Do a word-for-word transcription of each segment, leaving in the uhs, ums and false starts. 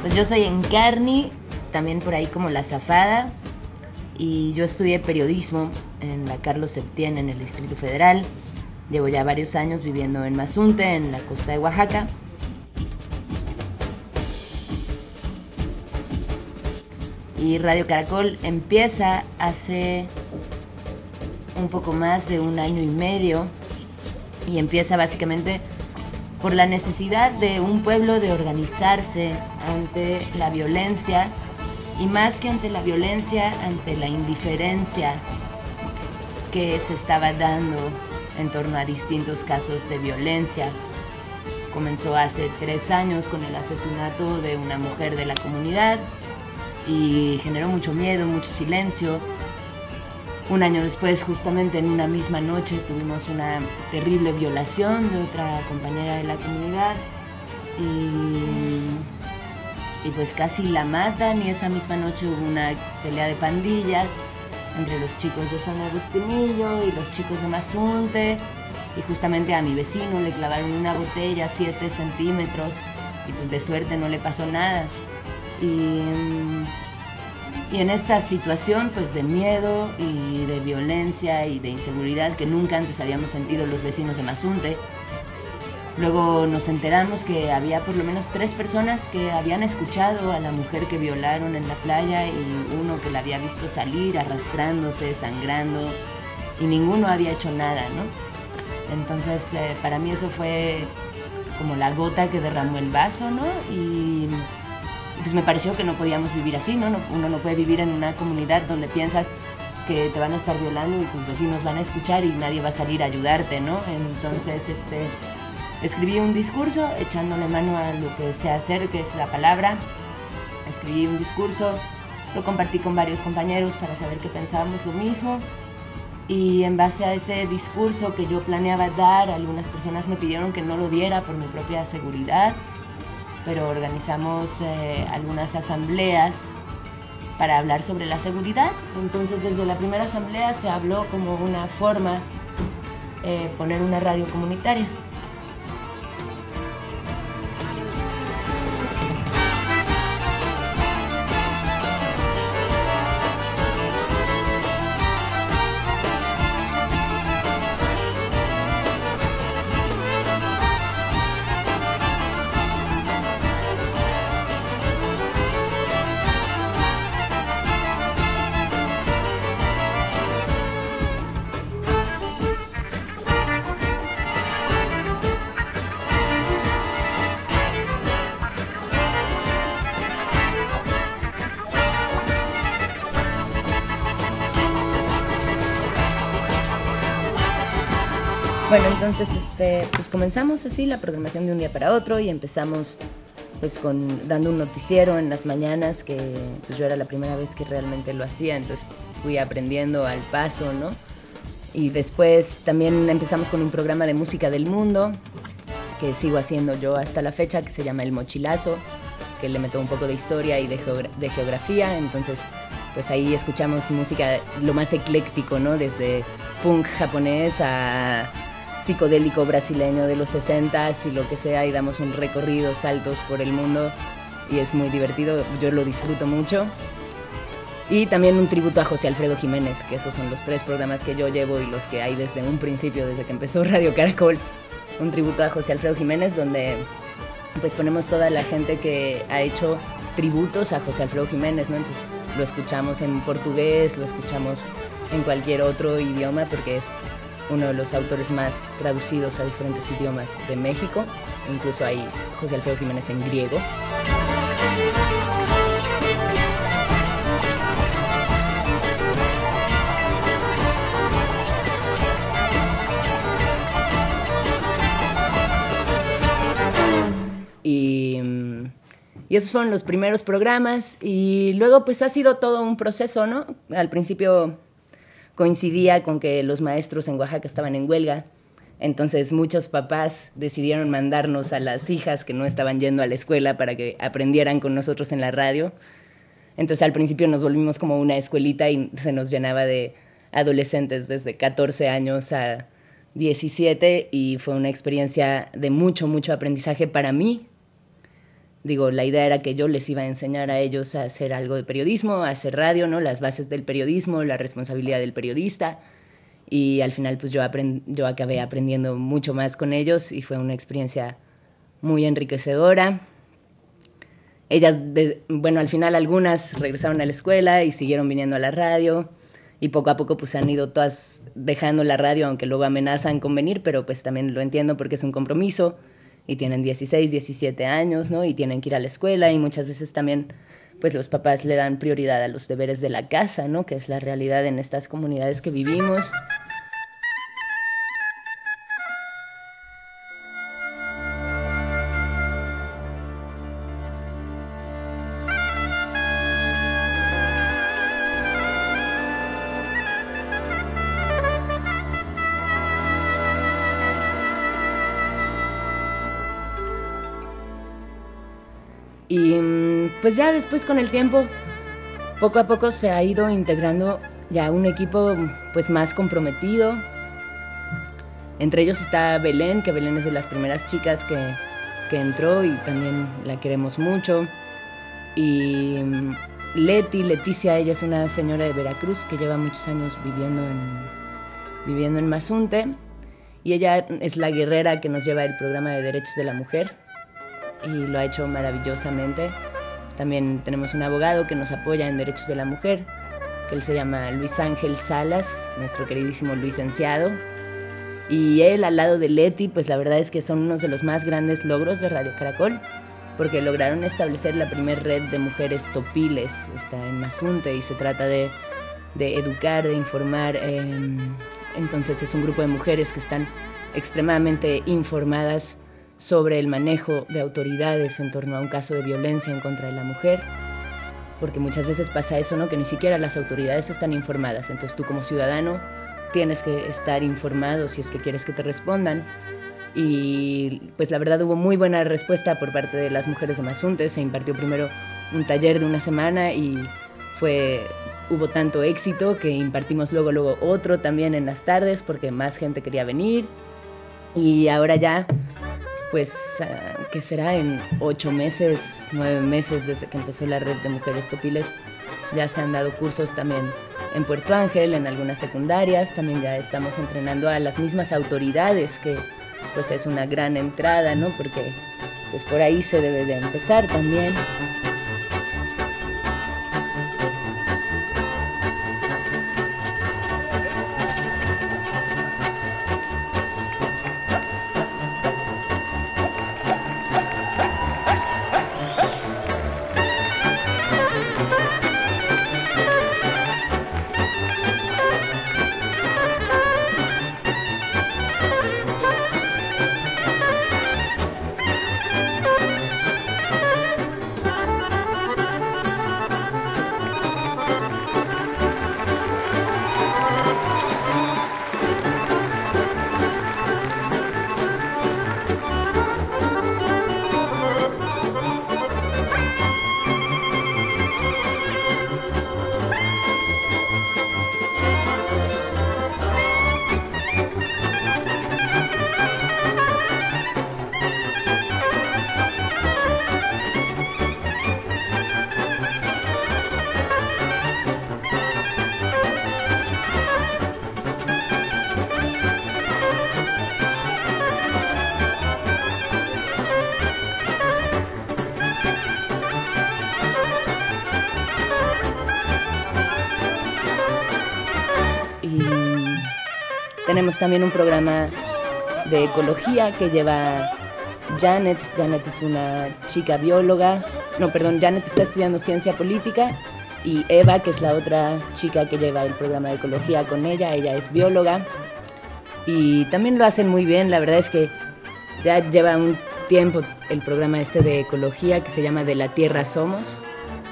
Pues yo soy Encarni, también por ahí como La Zafada, y yo estudié periodismo en la Carlos Septién en el Distrito Federal. Llevo ya varios años viviendo en Mazunte, en la costa de Oaxaca. Y Radio Caracol empieza hace un poco más de un año y medio, y empieza básicamente por la necesidad de un pueblo de organizarse ante la violencia, y más que ante la violencia, ante la indiferencia que se estaba dando en torno a distintos casos de violencia. Comenzó hace tres años con el asesinato de una mujer de la comunidad y generó mucho miedo, mucho silencio. Un año después, justamente en una misma noche, tuvimos una terrible violación de otra compañera de la comunidad y, y pues casi la matan, y esa misma noche hubo una pelea de pandillas entre los chicos de San Agustinillo y los chicos de Mazunte, y justamente a mi vecino le clavaron una botella siete centímetros y pues de suerte no le pasó nada. Y, y en esta situación pues de miedo y de violencia y de inseguridad que nunca antes habíamos sentido los vecinos de Mazunte, luego nos enteramos que había por lo menos tres personas que habían escuchado a la mujer que violaron en la playa, y uno que la había visto salir arrastrándose, sangrando, y ninguno había hecho nada, ¿no? Entonces eh, para mí eso fue como la gota que derramó el vaso, ¿no? Y pues me pareció que no podíamos vivir así, ¿no? Uno no puede vivir en una comunidad donde piensas que te van a estar violando y tus vecinos van a escuchar y nadie va a salir a ayudarte, ¿no? Entonces, este, escribí un discurso echándole mano a lo que sé hacer, que es la palabra. Escribí un discurso, lo compartí con varios compañeros para saber que pensábamos lo mismo, y en base a ese discurso que yo planeaba dar, algunas personas me pidieron que no lo diera por mi propia seguridad, pero organizamos eh, algunas asambleas para hablar sobre la seguridad. Entonces desde la primera asamblea se habló como una forma eh, poner una radio comunitaria. Bueno, entonces este, pues comenzamos así la programación de un día para otro, y empezamos pues con dando un noticiero en las mañanas, que pues yo era la primera vez que realmente lo hacía, entonces fui aprendiendo al paso, ¿no? Y después también empezamos con un programa de música del mundo que sigo haciendo yo hasta la fecha, que se llama El Mochilazo, que le meto un poco de historia y de, geogra- de geografía. Entonces pues ahí escuchamos música lo más ecléctico, ¿no? Desde punk japonés a psicodélico brasileño de los sesentas y lo que sea, y damos un recorrido, saltos por el mundo, y es muy divertido, yo lo disfruto mucho. Y también un tributo a José Alfredo Jiménez, que esos son los tres programas que yo llevo y los que hay desde un principio, desde que empezó Radio Caracol. Un tributo a José Alfredo Jiménez, donde pues ponemos toda la gente que ha hecho tributos a José Alfredo Jiménez, ¿no? Entonces lo escuchamos en portugués, lo escuchamos en cualquier otro idioma, porque es uno de los autores más traducidos a diferentes idiomas de México. Incluso hay José Alfredo Jiménez en griego. Y, y esos fueron los primeros programas, y luego pues ha sido todo un proceso, ¿no? Al principio coincidía con que los maestros en Oaxaca estaban en huelga, entonces muchos papás decidieron mandarnos a las hijas que no estaban yendo a la escuela para que aprendieran con nosotros en la radio. Entonces al principio nos volvimos como una escuelita y se nos llenaba de adolescentes desde catorce años a diecisiete, y fue una experiencia de mucho, mucho aprendizaje para mí, Digo, la idea era que yo les iba a enseñar a ellos a hacer algo de periodismo, a hacer radio, ¿no? Las bases del periodismo, la responsabilidad del periodista. Y al final, pues yo, aprend- yo acabé aprendiendo mucho más con ellos y fue una experiencia muy enriquecedora. Ellas, de, bueno, al final algunas regresaron a la escuela y siguieron viniendo a la radio. Y poco a poco pues han ido todas dejando la radio, aunque luego amenazan con venir, pero pues también lo entiendo porque es un compromiso. Y tienen dieciséis, diecisiete años, ¿no? Y tienen que ir a la escuela y muchas veces también pues los papás le dan prioridad a los deberes de la casa, ¿no? Que es la realidad en estas comunidades que vivimos. Y pues ya después con el tiempo, poco a poco se ha ido integrando ya un equipo pues más comprometido. Entre ellos está Belén, que Belén es de las primeras chicas que, que entró y también la queremos mucho. Y Leti, Leticia, ella es una señora de Veracruz que lleva muchos años viviendo en, viviendo en Mazunte. Y ella es la guerrera que nos lleva el programa de Derechos de la Mujer. Y lo ha hecho maravillosamente. También tenemos un abogado que nos apoya en Derechos de la Mujer, que él se llama Luis Ángel Salas, nuestro queridísimo licenciado. Y él, al lado de Leti, pues la verdad es que son unos de los más grandes logros de Radio Caracol, porque lograron establecer la primer red de mujeres topiles, está en Mazunte, y se trata de, de educar, de informar. Eh, entonces es un grupo de mujeres que están extremadamente informadas sobre el manejo de autoridades en torno a un caso de violencia en contra de la mujer, porque muchas veces pasa eso, ¿no? Que ni siquiera las autoridades están informadas, entonces tú como ciudadano tienes que estar informado si es que quieres que te respondan. Y pues la verdad hubo muy buena respuesta por parte de las mujeres de Mazunte. Se impartió primero un taller de una semana y fue, hubo tanto éxito que impartimos luego, luego otro también en las tardes porque más gente quería venir. Y ahora ya pues, uh, que será en ocho meses, nueve meses desde que empezó la red de mujeres topiles, ya se han dado cursos también en Puerto Ángel, en algunas secundarias, también ya estamos entrenando a las mismas autoridades, que pues es una gran entrada, ¿no? Porque pues por ahí se debe de empezar también. Tenemos también un programa de ecología que lleva Janet. Janet es una chica bióloga. No, perdón, Janet está estudiando ciencia política. Y Eva, que es la otra chica que lleva el programa de ecología con ella, ella es bióloga. Y también lo hacen muy bien. La verdad es que ya lleva un tiempo el programa este de ecología que se llama De la Tierra Somos.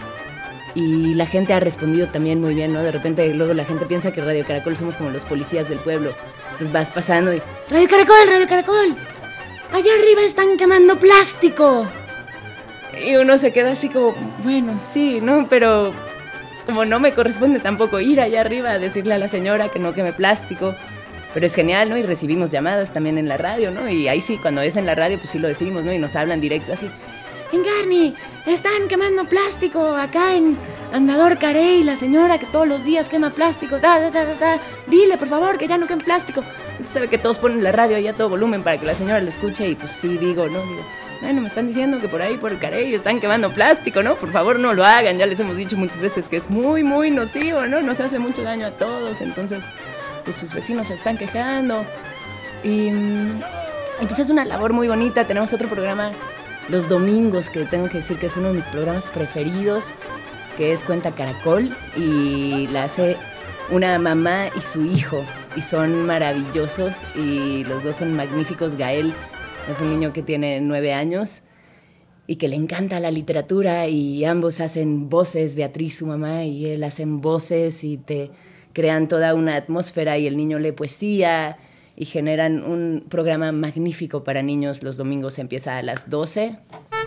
Y la gente ha respondido también muy bien, ¿no? De repente luego la gente piensa que Radio Caracol somos como los policías del pueblo. Entonces vas pasando y... ¡Radio Caracol, Radio Caracol! ¡Allá arriba están quemando plástico! Y uno se queda así como, bueno, sí, ¿no? Pero como no me corresponde tampoco ir allá arriba a decirle a la señora que no queme plástico. Pero es genial, ¿no? Y recibimos llamadas también en la radio, ¿no? Y ahí sí, cuando es en la radio, pues sí lo decimos, ¿no? Y nos hablan directo así... Encarni, están quemando plástico acá en Andador Carey, la señora que todos los días quema plástico, ta, ta, ta, ta, ta. Dile, por favor, que ya no queme plástico. Entonces se ve que todos ponen la radio ahí a todo volumen para que la señora lo escuche y pues sí, digo, ¿no? Digo, bueno, me están diciendo que por ahí, por el Carey, están quemando plástico, ¿no? Por favor, no lo hagan, ya les hemos dicho muchas veces que es muy, muy nocivo, ¿no? Nos hace mucho daño a todos, entonces, pues sus vecinos se están quejando. Y, y pues es una labor muy bonita. Tenemos otro programa los domingos que tengo que decir que es uno de mis programas preferidos, que es Cuenta Caracol, y la hace una mamá y su hijo, y son maravillosos, y los dos son magníficos. Gael es un niño que tiene nueve años y que le encanta la literatura, y ambos hacen voces, Beatriz, su mamá, y él hacen voces y te crean toda una atmósfera, y el niño lee poesía y generan un programa magnífico para niños. Los domingos empieza a las doce.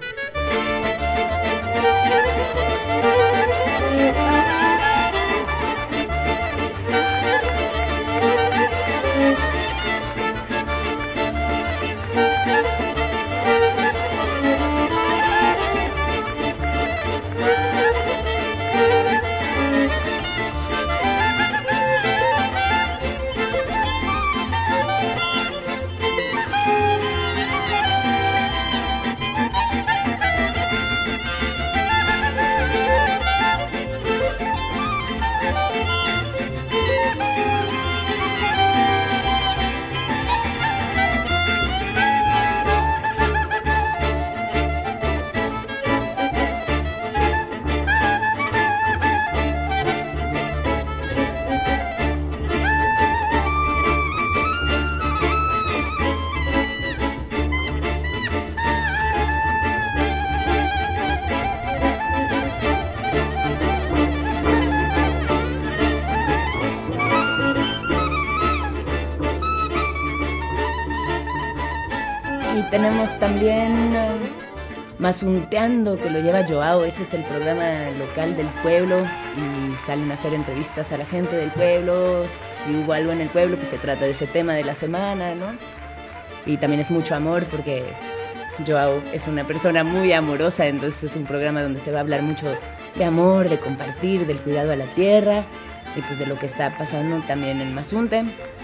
Tenemos también uh, Mazunteando, que lo lleva Joao. Ese es el programa local del pueblo y salen a hacer entrevistas a la gente del pueblo. Si hubo algo en el pueblo, pues se trata de ese tema de la semana, ¿no? Y también es mucho amor porque Joao es una persona muy amorosa, entonces es un programa donde se va a hablar mucho de amor, de compartir, del cuidado a la tierra y pues de lo que está pasando también en Mazunte.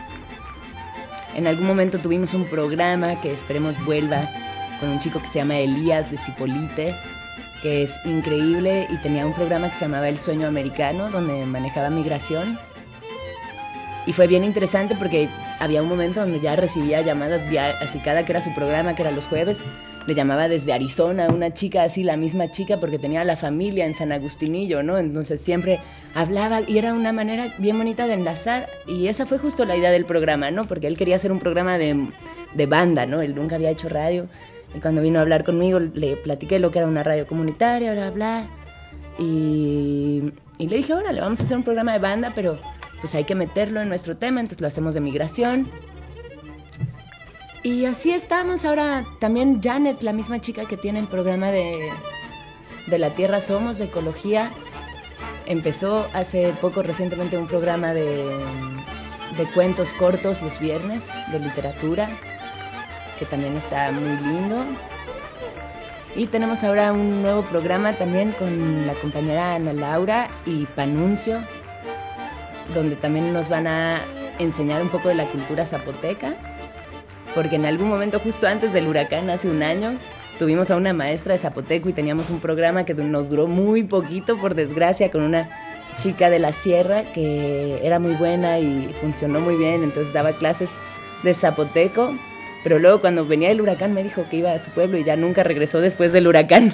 En algún momento tuvimos un programa que esperemos vuelva con un chico que se llama Elías de Cipolite, que es increíble, y tenía un programa que se llamaba El Sueño Americano, donde manejaba migración. Y fue bien interesante porque había un momento donde ya recibía llamadas diarias, así cada que era su programa, que era los jueves, le llamaba desde Arizona una chica así, la misma chica, porque tenía la familia en San Agustinillo, ¿no? Entonces siempre hablaba y era una manera bien bonita de enlazar, y esa fue justo la idea del programa, ¿no? Porque él quería hacer un programa de, de banda, ¿no? Él nunca había hecho radio, y cuando vino a hablar conmigo le platiqué lo que era una radio comunitaria, bla, bla, y, y le dije, órale, vamos a hacer un programa de banda, pero pues hay que meterlo en nuestro tema, entonces lo hacemos de migración. Y así estamos. Ahora también Janet, la misma chica que tiene el programa de, de La Tierra Somos, de ecología, empezó hace poco recientemente un programa de, de cuentos cortos los viernes, de literatura, que también está muy lindo. Y tenemos ahora un nuevo programa también con la compañera Ana Laura y Panuncio, donde también nos van a enseñar un poco de la cultura zapoteca, porque en algún momento, justo antes del huracán, hace un año, tuvimos a una maestra de zapoteco y teníamos un programa que nos duró muy poquito, por desgracia, con una chica de la sierra que era muy buena y funcionó muy bien, entonces daba clases de zapoteco, pero luego cuando venía el huracán me dijo que iba a su pueblo y ya nunca regresó después del huracán.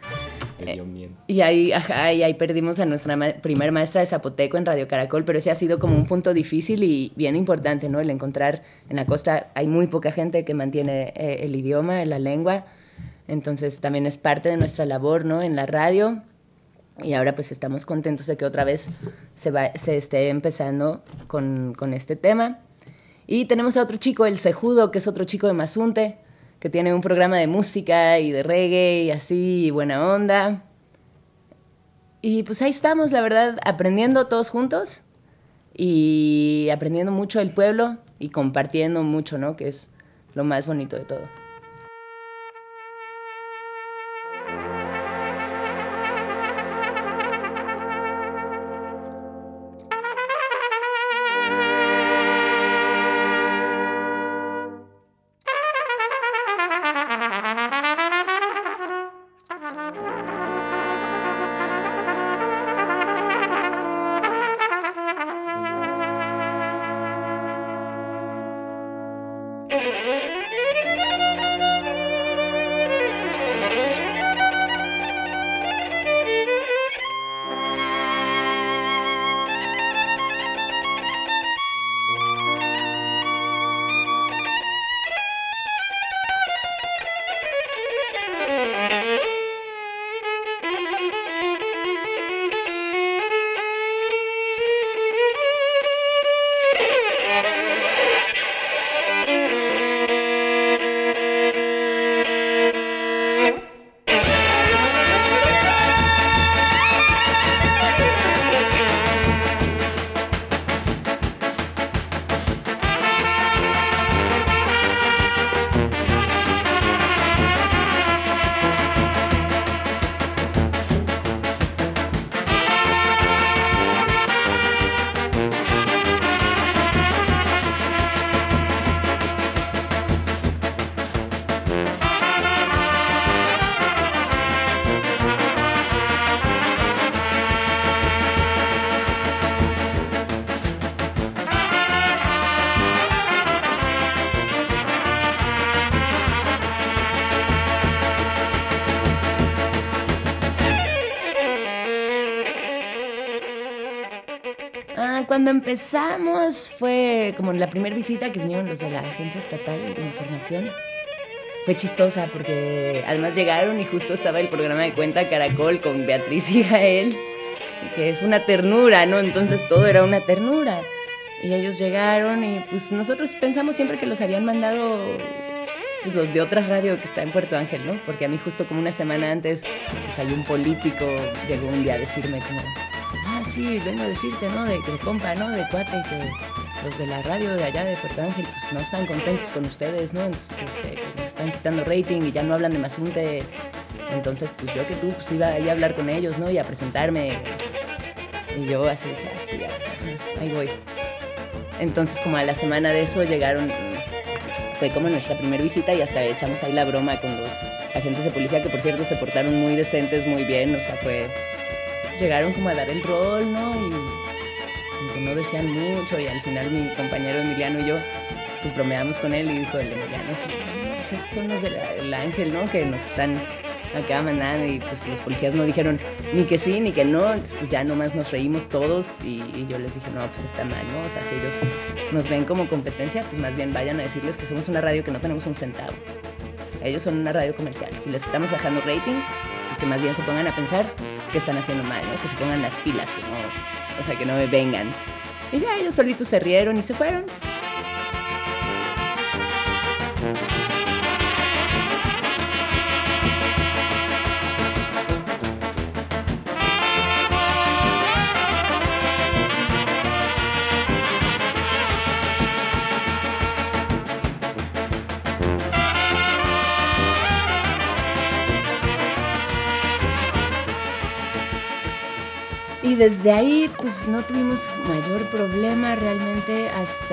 Y ahí, ajá, y ahí perdimos a nuestra ma- primer maestra de zapoteco en Radio Caracol, pero ese ha sido como un punto difícil y bien importante, ¿no? El encontrar en la costa, hay muy poca gente que mantiene eh, el idioma, la lengua, entonces también es parte de nuestra labor, ¿no? En la radio, y ahora pues estamos contentos de que otra vez se, va, se esté empezando con, con este tema. Y tenemos a otro chico, el Cejudo, que es otro chico de Mazunte, que tiene un programa de música y de reggae y así, y buena onda. Y pues ahí estamos, la verdad, aprendiendo todos juntos y aprendiendo mucho del pueblo y compartiendo mucho, ¿no? Que es lo más bonito de todo. cuando empezamos fue como la primera visita que vinieron los de la Agencia Estatal de Información. Fue chistosa porque además llegaron y justo estaba el programa de Cuenta Caracol con Beatriz y Gael, que es una ternura, ¿no? Entonces todo era una ternura. Y ellos llegaron y pues nosotros pensamos siempre que los habían mandado pues los de otra radio que está en Puerto Ángel, ¿no? Porque a mí justo como una semana antes, pues hay un político llegó un día a decirme como, ah, sí, vengo a decirte, ¿no? De, de compa, ¿no? De cuate, que los de la radio de allá de Puerto Ángel, pues no están contentos con ustedes, ¿no? Entonces, este, que les están quitando rating y ya no hablan de Mazunte. Entonces, pues yo que tú, pues iba a ir a hablar con ellos, ¿no? Y a presentarme. Y yo así dije, así, ya, ahí voy. Entonces, como a la semana de eso llegaron, fue como nuestra primera visita y hasta echamos ahí la broma con los agentes de policía, que por cierto se portaron muy decentes, muy bien, o sea, fue... Llegaron como a dar el rol, ¿no? Y como que no decían mucho y al final mi compañero Emiliano y yo, pues bromeamos con él y dijo el Emiliano, pues estos son los del Ángel, ¿no? Que nos están acá mandando y pues los policías no dijeron ni que sí ni que no, entonces pues ya nomás nos reímos todos y, y yo les dije, no, pues está mal, ¿no? O sea, si ellos nos ven como competencia, pues más bien vayan a decirles que somos una radio que no tenemos un centavo. Ellos son una radio comercial. Si les estamos bajando rating, pues que más bien se pongan a pensar que están haciendo mal, ¿no? Que se pongan las pilas, que no, o sea, que no me vengan. Y ya ellos solitos se rieron y se fueron. Y desde ahí, pues no tuvimos mayor problema realmente hasta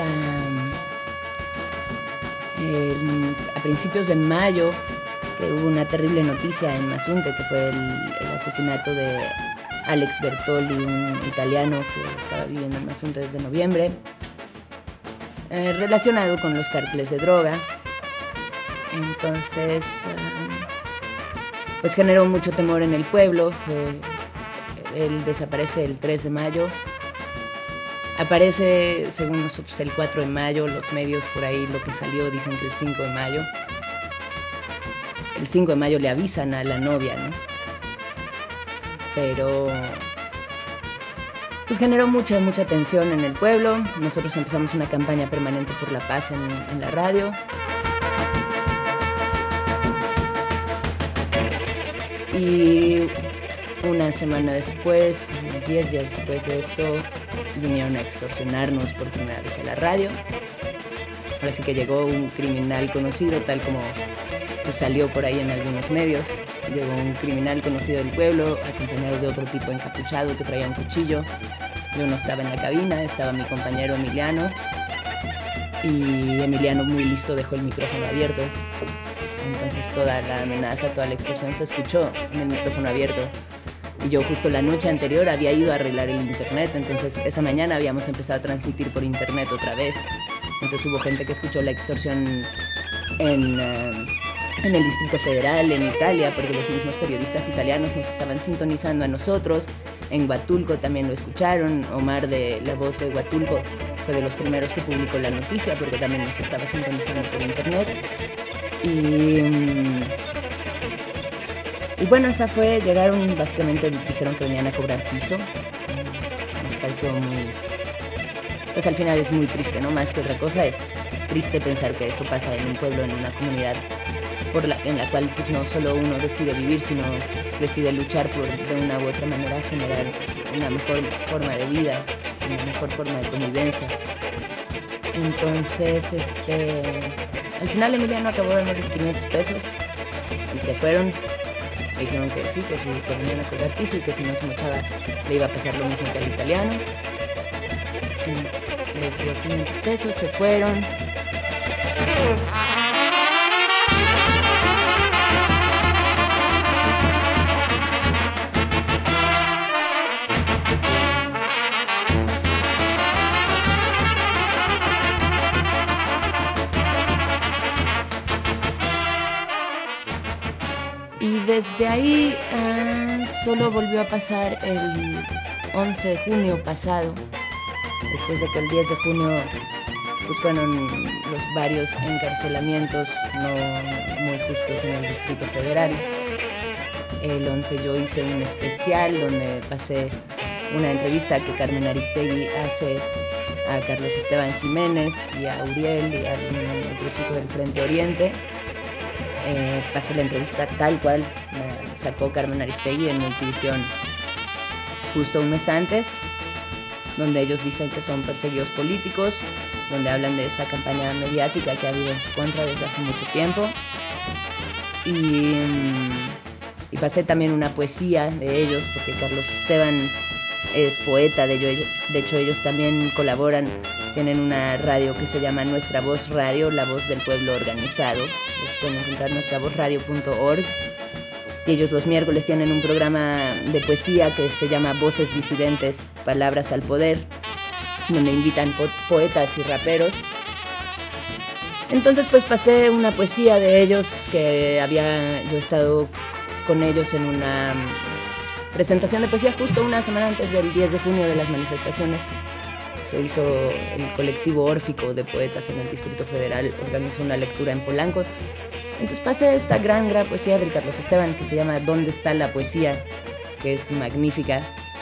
el, a principios de mayo, que hubo una terrible noticia en Mazunte, que fue el, el asesinato de Alex Bertoli, un italiano que estaba viviendo en Mazunte desde noviembre, eh, relacionado con los cárteles de droga. Entonces, um, pues generó mucho temor en el pueblo. Fue, Él desaparece el tres de mayo, aparece según nosotros el cuatro de mayo, los medios por ahí lo que salió dicen que el cinco de mayo. El cinco de mayo le avisan a la novia, ¿no? Pero pues generó mucha, mucha tensión en el pueblo. Nosotros empezamos una campaña permanente por la paz en, en la radio. Y una semana después, como diez días después de esto, vinieron a extorsionarnos por primera vez a la radio. Ahora sí que llegó un criminal conocido, tal como pues, salió por ahí en algunos medios. Llegó un criminal conocido del pueblo, acompañado de otro tipo encapuchado que traía un cuchillo. Yo no estaba en la cabina, estaba mi compañero Emiliano. Y Emiliano, muy listo, dejó el micrófono abierto. Entonces toda la amenaza, toda la extorsión se escuchó en el micrófono abierto. Y yo justo la noche anterior había ido a arreglar el internet, entonces esa mañana habíamos empezado a transmitir por internet otra vez. Entonces hubo gente que escuchó la extorsión en, uh, en el Distrito Federal, en Italia, porque los mismos periodistas italianos nos estaban sintonizando a nosotros. En Huatulco también lo escucharon. Omar, de La Voz de Huatulco, fue de los primeros que publicó la noticia, porque también nos estaba sintonizando por internet. Y... Um, Y bueno, esa fue, llegaron, básicamente dijeron que venían a cobrar piso. Nos pareció muy... Pues al final es muy triste, ¿no? Más que otra cosa, es triste pensar que eso pasa en un pueblo, en una comunidad por la, en la cual pues no solo uno decide vivir, sino decide luchar por de una u otra manera generar una mejor forma de vida, una mejor forma de convivencia. Entonces, este... al final Emiliano acabó dándoles quinientos pesos y se fueron. Le dijeron que sí, que sí, que venían a cobrar piso y que si no se mochaba le iba a pasar lo mismo que al italiano. Y les dio quinientos pesos, se fueron. Y desde ahí uh, solo volvió a pasar el once de junio pasado, después de que el diez de junio pues fueron los varios encarcelamientos no muy justos en el Distrito Federal. El once yo hice un especial donde pasé una entrevista que Carmen Aristegui hace a Carlos Esteban Jiménez y a Uriel y a algún otro chico del Frente Oriente. Eh, pasé la entrevista tal cual la sacó Carmen Aristegui en Multivisión justo un mes antes, donde ellos dicen que son perseguidos políticos, donde hablan de esta campaña mediática que ha habido en su contra desde hace mucho tiempo. Y, y pasé también una poesía de ellos, porque Carlos Esteban es poeta, de, ello, de hecho ellos también colaboran, tienen una radio que se llama Nuestra Voz Radio, la voz del pueblo organizado. Los pueden encontrar en nuestra voz radio punto org. Y ellos los miércoles tienen un programa de poesía que se llama Voces Disidentes, Palabras al Poder, donde invitan po- poetas y raperos. Entonces pues pasé una poesía de ellos, que había yo estado con ellos en una presentación de poesía justo una semana antes del diez de junio de las manifestaciones. Se hizo el colectivo órfico de poetas en el Distrito Federal, organizó una lectura en Polanco. Entonces pasé esta gran, gran poesía del Carlos Esteban que se llama ¿Dónde está la poesía?, que es magnífica.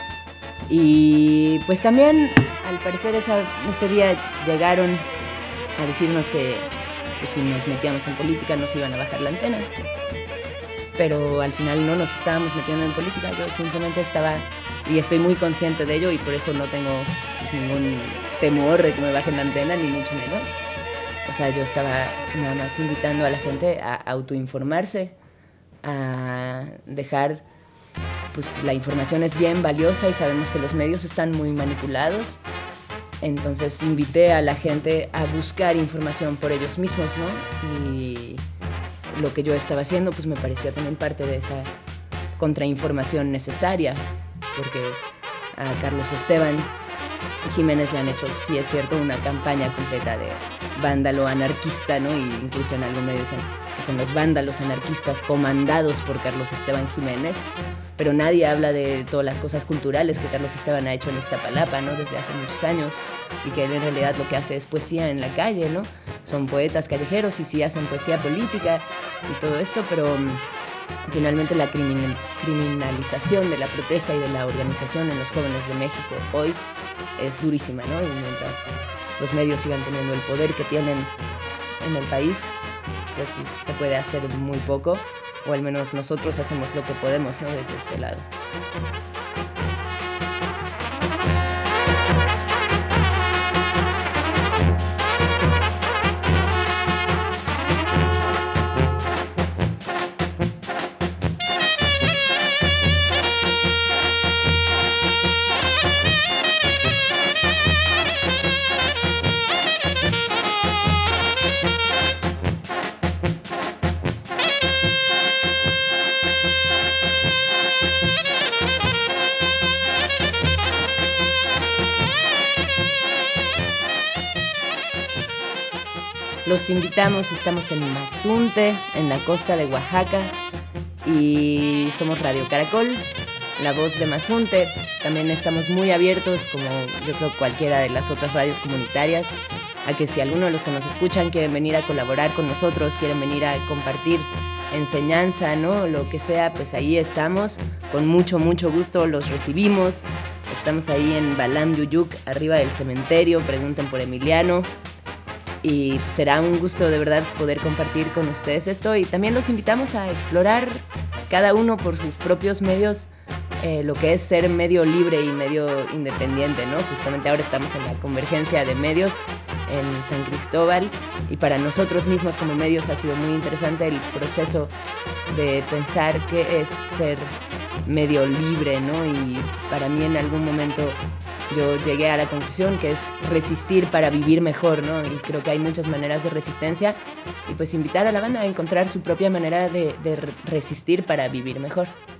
Y pues también, al parecer, esa, ese día llegaron a decirnos que pues, si nos metíamos en política nos iban a bajar la antena. Pero al final no nos estábamos metiendo en política, yo simplemente estaba, y estoy muy consciente de ello, y por eso no tengo pues, ningún temor de que me bajen la antena, ni mucho menos. O sea, yo estaba nada más invitando a la gente a autoinformarse, a dejar, pues la información es bien valiosa y sabemos que los medios están muy manipulados. Entonces invité a la gente a buscar información por ellos mismos, ¿no? Y lo que yo estaba haciendo, pues me parecía también parte de esa contrainformación necesaria, porque a Carlos Esteban Jiménez le han hecho, sí es cierto, una campaña completa de vándalo anarquista, ¿no? Y incluso en algún medio dicen que son los vándalos anarquistas comandados por Carlos Esteban Jiménez, pero nadie habla de todas las cosas culturales que Carlos Esteban ha hecho en Iztapalapa, ¿no? Desde hace muchos años, y que él en realidad lo que hace es poesía en la calle, ¿no? Son poetas callejeros y sí hacen poesía política y todo esto, pero finalmente la criminal, criminalización de la protesta y de la organización en los jóvenes de México hoy es durísima, ¿no? Y mientras los medios sigan teniendo el poder que tienen en el país, pues se puede hacer muy poco, o al menos nosotros hacemos lo que podemos, ¿no? Desde este lado. Los invitamos, estamos en Mazunte, en la costa de Oaxaca, y somos Radio Caracol, la voz de Mazunte. También estamos muy abiertos, como yo creo cualquiera de las otras radios comunitarias, a que si alguno de los que nos escuchan quieren venir a colaborar con nosotros, quieren venir a compartir enseñanza, ¿no? Lo que sea, pues ahí estamos, con mucho, mucho gusto los recibimos. Estamos ahí en Balam Yuyuc, arriba del cementerio, pregunten por Emiliano. Y será un gusto de verdad poder compartir con ustedes esto, y también los invitamos a explorar cada uno por sus propios medios eh, lo que es ser medio libre y medio independiente, ¿no? Justamente ahora estamos en la convergencia de medios en San Cristóbal, y para nosotros mismos como medios ha sido muy interesante el proceso de pensar qué es ser medio libre, ¿no? Y para mí en algún momento yo llegué a la conclusión que es resistir para vivir mejor, ¿no? Y creo que hay muchas maneras de resistencia, y pues invitar a la banda a encontrar su propia manera de, de resistir para vivir mejor.